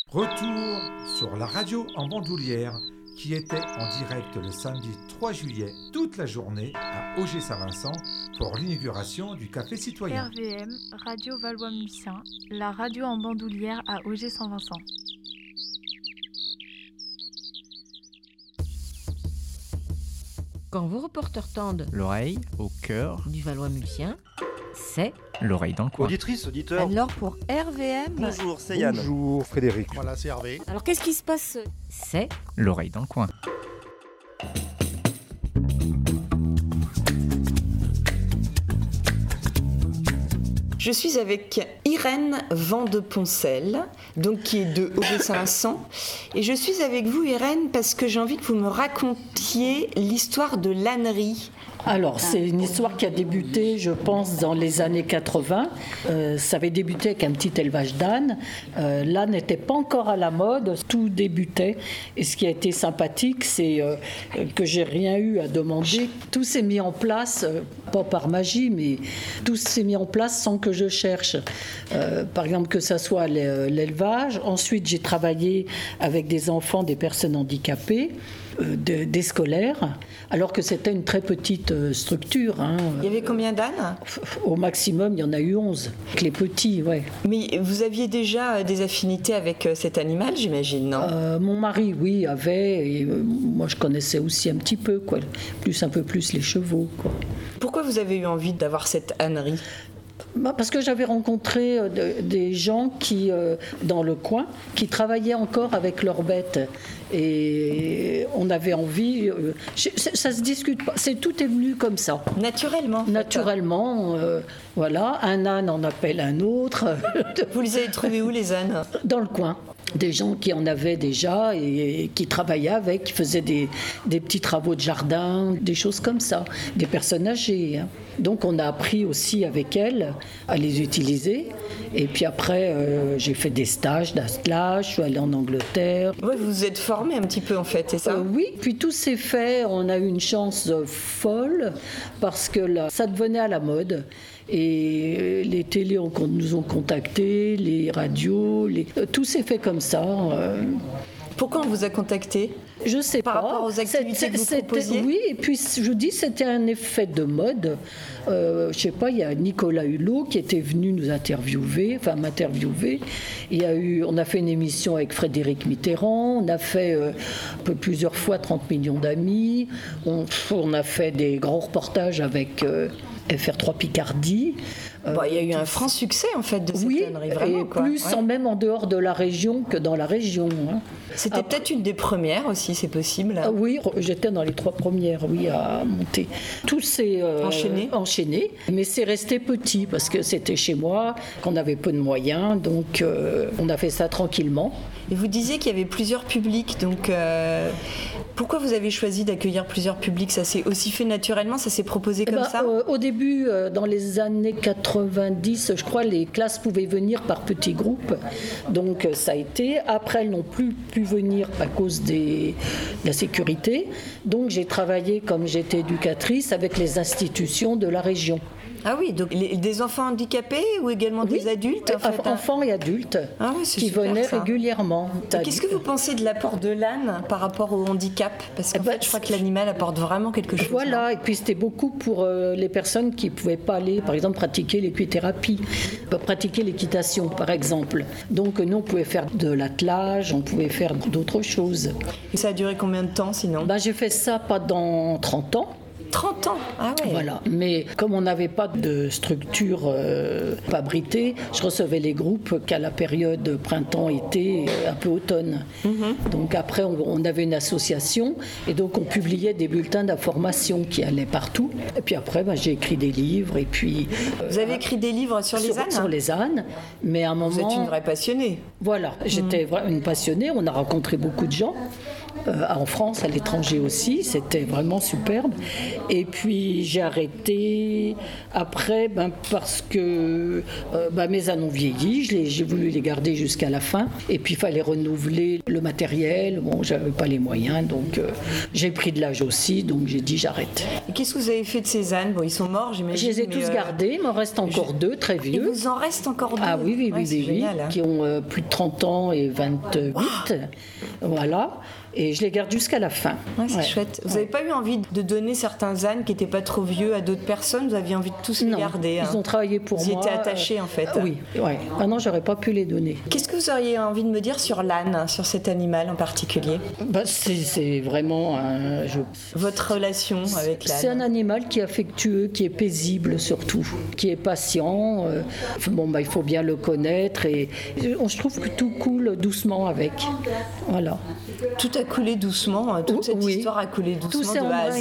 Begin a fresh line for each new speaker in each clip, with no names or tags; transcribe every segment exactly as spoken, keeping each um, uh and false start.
Retour sur la radio en bandoulière qui était en direct le samedi trois juillet toute la journée à Auger-Saint-Vincent pour l'inauguration du Café Citoyen.
R V M, Radio Valois-Mucin, la radio en bandoulière à Auger-Saint-Vincent.
Quand vos reporters tendent
l'oreille au cœur
du Valois-Mucin, c'est
l'oreille dans le coin.
Auditrice, auditeur.
Alors pour R V M,
Bonjour, c'est Yann.
Bonjour Frédéric.
Voilà, c'est Hervé.
alors qu'est-ce qui se passe? C'est
L'oreille dans le coin.
Je suis avec Irène Vandeponcel, donc qui est de Auger-Saint-Vincent. Et je suis avec vous, Irène, parce que j'ai envie que vous me racontiez l'histoire de l'ânerie.
Alors, c'est une histoire qui a débuté, je pense, dans les années quatre-vingts. Euh, ça avait débuté avec un petit élevage d'ânes. Euh, l'âne n'était pas encore à la mode, tout débutait. Et ce qui a été sympathique, c'est euh, que j'ai rien eu à demander. Tout s'est mis en place, euh, pas par magie, mais tout s'est mis en place sans que je cherche. Euh, par exemple, que ça soit l'élevage. Ensuite, j'ai travaillé avec des enfants, des personnes handicapées. De, des scolaires, alors que c'était une très petite euh, structure. Hein.
Il y avait combien d'ânes ?
Au maximum, il y en a eu onze, avec les petits, ouais.
Mais vous aviez déjà des affinités avec cet animal, j'imagine, non ?
euh, Mon mari, oui, avait, et euh, moi je connaissais aussi un petit peu, quoi. Plus, un peu plus les chevaux, quoi.
Pourquoi vous avez eu envie d'avoir cette ânerie ?
Bah parce que j'avais rencontré euh, de, des gens qui, euh, dans le coin, qui travaillaient encore avec leurs bêtes. Et on avait envie, euh, ça, ça se discute pas, c'est, tout est venu comme ça.
Naturellement.
Naturellement, euh, voilà, un âne en appelle un autre.
Vous les avez trouvés où, les ânes ?
Dans le coin. Des gens qui en avaient déjà et, et qui travaillaient avec, qui faisaient des, des petits travaux de jardin, des choses comme ça, des personnes âgées. Hein. Donc on a appris aussi avec elles à les utiliser. Et puis après, euh, j'ai fait des stages d'attelage, je suis allée en Angleterre.
Ouais, vous vous êtes formée un petit peu en fait, c'est ça ?
euh, Oui, puis tout s'est fait, on a eu une chance folle parce que là, ça devenait à la mode. Et les télés ont, nous ont contactés, les radios, les, tout s'est fait comme ça. Euh.
Pourquoi on vous a contacté ?
Je sais
Par
pas.
rapport aux activités
c'est,
que vous
c'était,
proposiez ?
Oui, et puis je dis c'était un effet de mode. Euh, je sais pas, il y a Nicolas Hulot qui était venu nous interviewer, enfin m'interviewer. Il y a eu, on a fait une émission avec Frédéric Mitterrand, on a fait euh, plusieurs fois trente millions d'amis, on, on a fait des grands reportages avec euh, F R trois Picardie.
Bon, il y a eu un franc succès en fait de cette
oui,
ânerie, vraiment.
Et
quoi.
plus
ouais.
en même en dehors de la région que dans la région. Hein.
C'était
Après,
peut-être une des premières aussi, c'est possible.
Ah oui, j'étais dans les trois premières, oui, à monter. Tout s'est euh,
enchaîné.
enchaîné, mais c'est resté petit parce que c'était chez moi, qu'on avait peu de moyens, donc euh, on a fait ça tranquillement.
Et vous disiez qu'il y avait plusieurs publics, donc euh, pourquoi vous avez choisi d'accueillir plusieurs publics ? Ça s'est aussi fait naturellement, ça s'est proposé comme
eh ben,
ça ?
euh, Au début, euh, dans les années quatre-vingt-dix, je crois, les classes pouvaient venir par petits groupes, donc euh, ça a été. Après, elles n'ont plus pu venir à cause des, de la sécurité, donc j'ai travaillé comme j'étais éducatrice avec les institutions de la région.
Ah oui, donc les, des enfants handicapés ou également
Oui,
des adultes en fait,
enfants et adultes
ah oui, c'est
qui
super,
venaient
ça.
régulièrement.
Et qu'est-ce que vous pensez de l'apport de l'âne par rapport au handicap ? Parce qu'en
Eh ben,
fait, je crois que l'animal apporte vraiment quelque chose.
Voilà,
hein.
et puis c'était beaucoup pour euh, les personnes qui ne pouvaient pas aller, par exemple, pratiquer l'équithérapie, pratiquer l'équitation, par exemple. Donc nous, on pouvait faire de l'attelage, on pouvait faire d'autres choses.
Et ça a duré combien de temps sinon ?
Ben, j'ai fait ça pendant trente ans.
trente ans, ah ouais.
Voilà, mais comme on n'avait pas de structure euh, abritée, je recevais les groupes qu'à la période printemps-été, un peu automne. Mm-hmm. Donc après, on, on avait une association et donc on publiait des bulletins d'information qui allaient partout. Et puis après, ben, j'ai écrit des livres et puis...
Euh, Vous avez écrit des livres sur les
sur,
ânes ?
Sur les ânes, mais à un moment...
Vous êtes une vraie passionnée.
Voilà, j'étais mm. une passionnée, on a rencontré beaucoup de gens. Euh, en France, à l'étranger aussi, c'était vraiment superbe. Et puis j'ai arrêté après ben, parce que euh, ben, mes ânes ont vieilli, je les, j'ai voulu les garder jusqu'à la fin. Et puis il fallait renouveler le matériel, bon j'avais pas les moyens, donc euh, j'ai pris de l'âge aussi, donc j'ai dit j'arrête.
Et qu'est-ce que vous avez fait de ces ânes? Bon, ils sont morts, j'imagine.
Je les ai tous
euh...
gardés, il m'en reste encore je... deux, très vieux.
Il vous en reste encore deux?
Ah oui, oui,
ouais,
oui, oui,
génial, hein.
Qui ont euh, plus de trente ans et vingt-huit, wow. Voilà. Et je les garde jusqu'à la fin.
Ouais, c'est
ouais.
chouette. Vous n'avez ouais. pas eu envie de donner certains ânes qui n'étaient pas trop vieux à d'autres personnes? Vous aviez envie de tous les
non,
garder?
Ils hein. ont travaillé pour
vous
moi.
Vous étiez attachés en fait?
Euh, oui. Ouais. Ah non, j'aurais pas pu les donner.
Qu'est-ce que vous auriez envie de me dire sur l'âne, sur cet animal en particulier?
bah, c'est, c'est vraiment un... Je...
Votre relation avec l'âne?
C'est un animal qui est affectueux, qui est paisible surtout, qui est patient. Euh, bon, bah, il faut bien le connaître. Et je trouve que tout coule doucement avec. Voilà.
Tout a coulé doucement, toute cette
oui.
histoire a coulé doucement
Tout
de A à Z.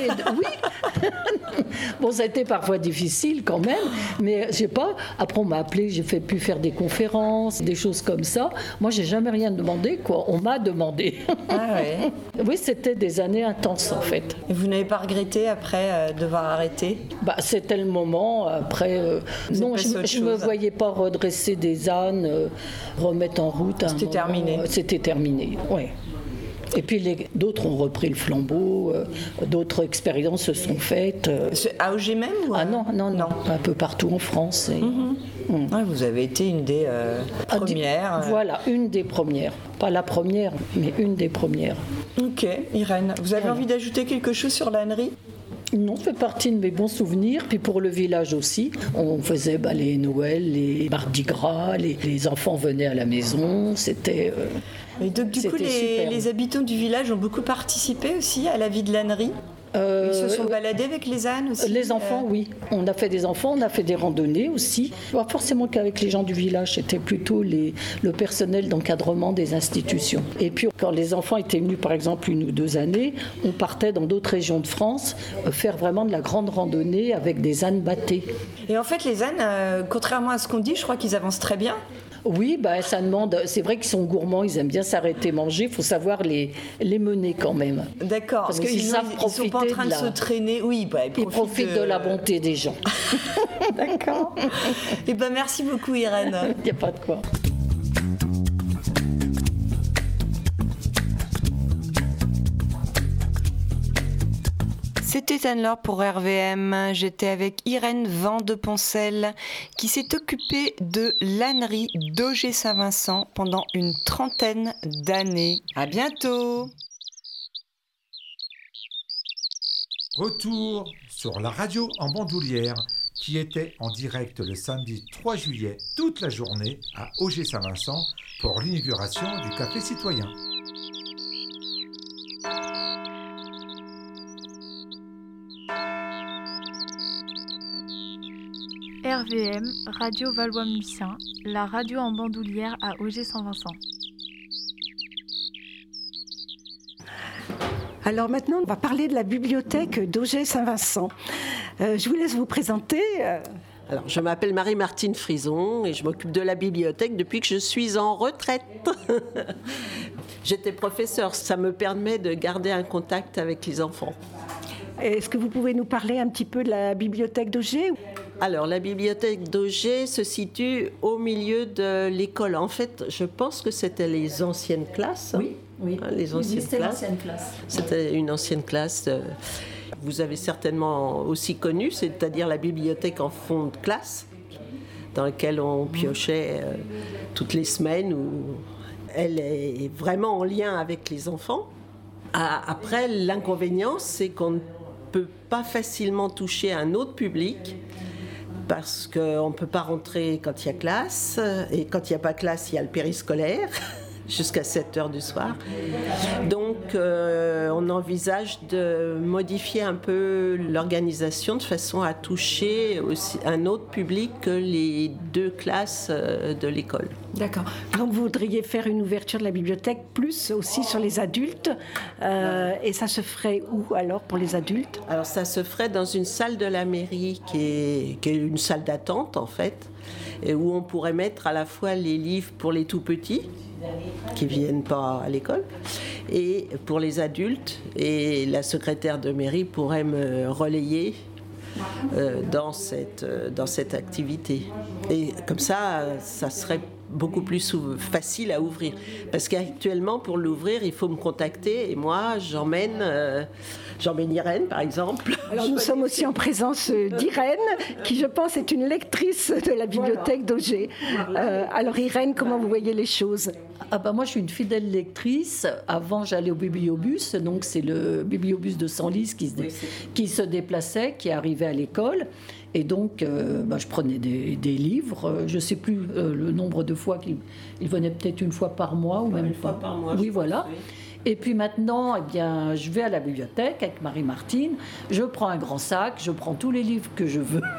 Oui. Bon, ça a été parfois difficile quand même, mais je sais pas. Après, on m'a appelé, j'ai fait, pu faire des conférences, des choses comme ça. Moi, j'ai jamais rien demandé, quoi. On m'a demandé.
Ah ouais.
Oui, c'était des années intenses en fait.
Et vous n'avez pas regretté après euh, devoir arrêter?
Bah, c'était le moment. Après, euh, non, je ne me voyais pas redresser des ânes, euh, remettre en route.
C'était
un
terminé.
Moment, c'était terminé. Oui. Et puis les, d'autres ont repris le flambeau, euh, d'autres expériences se sont faites. Euh...
À Auger même ou à...
Ah non, non, non, non, un peu partout en France. Et...
Mm-hmm. Mm. Ouais, vous avez été une des euh, premières.
Ah, voilà, une des premières. Pas la première, mais une des premières.
Ok, Irène, vous avez
voilà.
envie d'ajouter quelque chose sur l'ânerie?
Non, ça fait partie de mes bons souvenirs. Puis pour le village aussi, on faisait bah, les Noëls, les Mardi Gras, les, les enfants venaient à la maison. C'était. Euh,
Et donc du coup, les, les habitants du village ont beaucoup participé aussi à la vie de l'ânerie? Euh, Ils se sont baladés avec les ânes aussi?
Les enfants, euh... oui. On a fait des enfants, on a fait des randonnées aussi. Pas forcément qu'avec les gens du village, c'était plutôt les, le personnel d'encadrement des institutions. Et puis, quand les enfants étaient venus, par exemple, une ou deux années, on partait dans d'autres régions de France euh, faire vraiment de la grande randonnée avec des ânes bâtés.
Et en fait, les ânes, euh, contrairement à ce qu'on dit, je crois qu'ils avancent très bien.
Oui, bah, ça demande. C'est vrai qu'ils sont gourmands, ils aiment bien s'arrêter manger. Il faut savoir les, les mener quand même.
D'accord.
Parce qu'ils savent profiter.
Ils sont pas en train de,
de
la... se traîner. Oui, bah, ils profitent,
ils profitent de... de la bonté des gens.
D'accord. Et ben merci beaucoup, Irène.
Il n'y a pas de quoi.
C'était Anne-Laure pour R V M. J'étais avec Irène Van de Poncel qui s'est occupée de l'ânerie d'Auger-Saint-Vincent pendant une trentaine d'années. À bientôt.
Retour sur la radio en bandoulière qui était en direct le samedi trois juillet toute la journée à Auger-Saint-Vincent pour l'inauguration du Café Citoyen.
R V M, Radio Valois-Mucin, la radio en bandoulière à Auger-Saint-Vincent.
Alors maintenant, on va parler de la bibliothèque d'Auger-Saint-Vincent. Euh, je vous laisse vous présenter. Euh...
Alors, je m'appelle Marie-Martine Frison et je m'occupe de la bibliothèque depuis que je suis en retraite. J'étais professeure, ça me permet de garder un contact avec les enfants.
Est-ce que vous pouvez nous parler un petit peu de la bibliothèque d'Auger ?
Alors, la bibliothèque d'Auger se situe au milieu de l'école. En fait, je pense que c'était les anciennes classes.
Oui, oui.
Hein, les anciennes
oui, c'était
classes.
l'ancienne classe.
C'était une ancienne classe. Vous avez certainement aussi connu, c'est-à-dire la bibliothèque en fond de classe, dans laquelle on piochait euh, toutes les semaines. Où elle est vraiment en lien avec les enfants. Après, l'inconvénient, c'est qu'on ne peut pas facilement toucher un autre public parce qu'on ne peut pas rentrer quand il y a classe, et quand il n'y a pas classe, il y a le périscolaire, jusqu'à sept heures du soir. Donc, euh, on envisage de modifier un peu l'organisation de façon à toucher aussi un autre public que les deux classes de l'école.
D'accord. Donc, vous voudriez faire une ouverture de la bibliothèque plus aussi sur les adultes. Euh, et ça se ferait où alors pour les adultes ?
Alors, ça se ferait dans une salle de la mairie qui est, qui est une salle d'attente en fait. et où on pourrait mettre à la fois les livres pour les tout petits, qui ne viennent pas à l'école, et pour les adultes. Et la secrétaire de mairie pourrait me relayer euh, dans, cette, euh, dans cette activité. Et comme ça, ça serait beaucoup plus facile à ouvrir. Parce qu'actuellement, pour l'ouvrir, il faut me contacter et moi, j'emmène, euh, j'emmène Irène, par exemple.
Alors, nous sommes aussi en présence d'Irène, qui, je pense, est une lectrice de la bibliothèque d'Auger. Euh, alors, Irène, comment vous voyez les choses ?
Ah bah moi, je suis une fidèle lectrice. Avant, j'allais au bibliobus. Donc, c'est le bibliobus de Senlis qui se, dé... qui se déplaçait, qui arrivait à l'école. Et donc, euh, bah, je prenais des, des livres. Je ne sais plus euh, le nombre de fois qu'il il venait, peut-être une fois par mois ou
ouais,
même
une
pas.
fois par mois.
Oui, voilà. Pense, oui. Et puis maintenant, eh bien, je vais à la bibliothèque avec Marie-Martine. Je prends un grand sac, je prends tous les livres que je veux.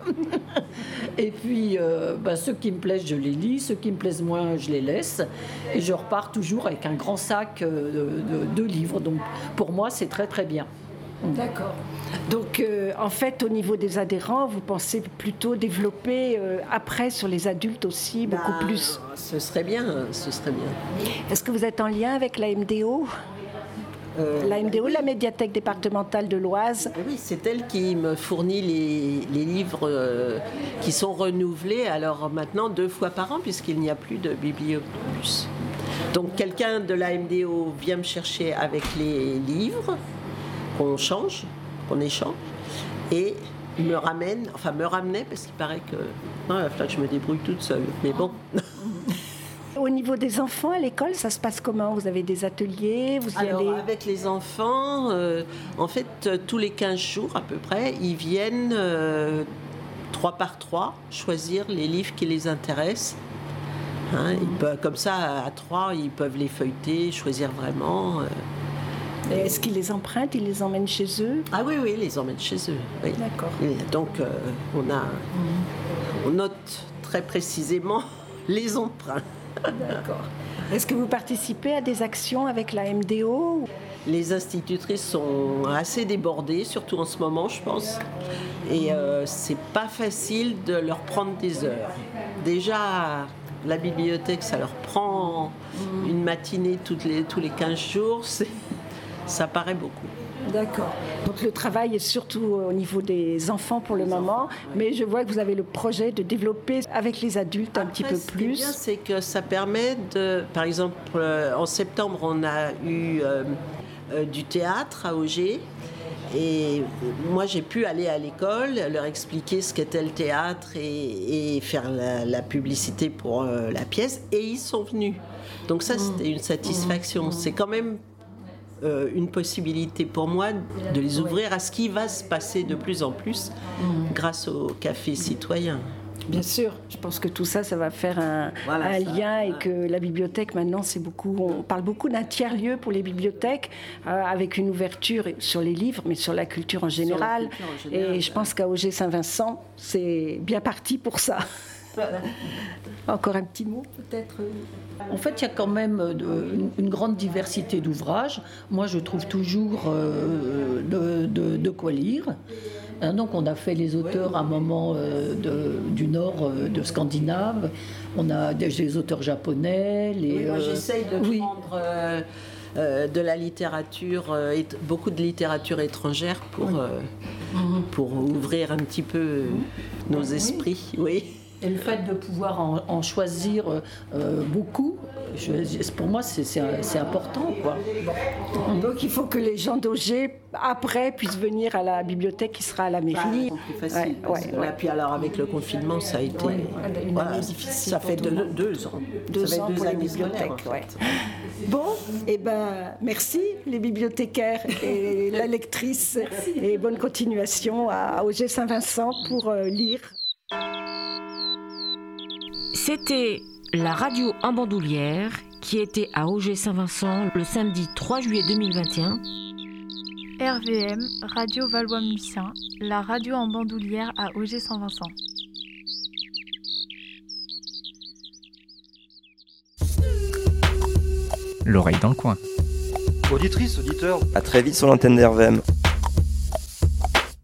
Et puis, euh, bah, ceux qui me plaisent, je les lis. Ceux qui me plaisent moins, je les laisse. Et je repars toujours avec un grand sac euh, de, de, de livres. Donc, pour moi, c'est très, très bien.
D'accord. Donc, euh, en fait, au niveau des adhérents, vous pensez plutôt développer euh, après sur les adultes aussi, beaucoup
bah,
plus.
Ce serait bien, ce serait bien.
Est-ce que vous êtes en lien avec la M D O ? Euh, la M D O, la médiathèque départementale de l'Oise.
Oui, c'est elle qui me fournit les, les livres euh, qui sont renouvelés, alors maintenant deux fois par an, puisqu'il n'y a plus de bibliobus. Donc, quelqu'un de la M D O vient me chercher avec les livres qu'on change, qu'on échange, et me ramène, enfin me ramenait, parce qu'il paraît que non, il va falloir que je me débrouille toute seule, mais bon.
Au niveau des enfants à l'école, ça se passe comment ? Vous avez des ateliers, vous y
Alors,
allez...
avec les enfants, euh, en fait, euh, tous les quinze jours à peu près, ils viennent euh, trois par trois choisir les livres qui les intéressent. Hein, ils peuvent, comme ça, à trois, ils peuvent les feuilleter, choisir vraiment... Euh,
Et est-ce qu'ils les empruntent, ils les emmènent chez eux ?
Ah oui, oui, ils les emmènent chez eux. Oui.
D'accord.
Et donc, euh, on, a, on note très précisément les emprunts.
D'accord. Est-ce que vous participez à des actions avec la M D O ?
Les institutrices sont assez débordées, surtout en ce moment, je pense. Et euh, c'est pas facile de leur prendre des heures. Déjà, la bibliothèque, ça leur prend une matinée toutes les, tous les quinze jours. C'est... Ça paraît beaucoup.
D'accord. Donc le travail est surtout au niveau des enfants pour le les moment, enfants, ouais. Mais je vois que vous avez le projet de développer avec les adultes un
Après,
petit peu
ce
plus.
Ce qui est bien, c'est que ça permet de... Par exemple, euh, en septembre, on a eu euh, euh, du théâtre à Auger. Et moi, j'ai pu aller à l'école, leur expliquer ce qu'était le théâtre et, et faire la, la publicité pour euh, la pièce. Et ils sont venus. Donc ça, c'était une satisfaction. C'est quand même... Euh, une possibilité pour moi de les ouvrir à ce qui va se passer de plus en plus mmh. grâce au café citoyen.
Bien sûr, je pense que tout ça, ça va faire un, voilà, un ça, lien et que la bibliothèque maintenant, c'est beaucoup. On parle beaucoup d'un tiers-lieu pour les bibliothèques, euh, avec une ouverture sur les livres, mais sur la culture en général. Culture en général et je pense qu'à Auger-Saint-Vincent, c'est bien parti pour ça. Voilà. Encore un petit mot, peut-être.
En fait, il y a quand même de, une grande diversité d'ouvrages. Moi, je trouve toujours euh, de, de, de quoi lire. Hein, donc, on a fait les auteurs à un moment euh, de, du nord euh, de Scandinave. On a des, des auteurs japonais. Les,
oui, moi, j'essaye de
oui.
prendre euh, euh, de la littérature, euh, et, beaucoup de littérature étrangère pour, oui. euh, pour ouvrir un petit peu nos esprits. Oui.
Et le fait de pouvoir en, en choisir euh, beaucoup, je, pour moi, c'est, c'est, c'est important, quoi.
Donc, il faut que les gens d'Auger, après, puissent venir à la bibliothèque qui sera à la mairie.
Bah, c'est plus facile. Ouais, ouais, ouais. Puis alors, avec le confinement, ça a été...
Ouais, une
voilà,
année difficile.
Ça fait deux, deux ans.
Deux
ça
ans
fait deux
pour les bibliothèques,
en fait.
Ouais. Bon, et eh ben, merci les bibliothécaires et la lectrice. Merci. Et bonne continuation à Auger-Saint-Vincent pour euh, lire.
C'était la radio en bandoulière qui était à Auger-Saint-Vincent le samedi trois juillet deux mille vingt et un.
R V M, Radio Valois-Mucin, la radio en bandoulière à Auger-Saint-Vincent.
L'oreille dans le coin.
Auditrice, auditeur,
à très vite sur l'antenne d'R V M.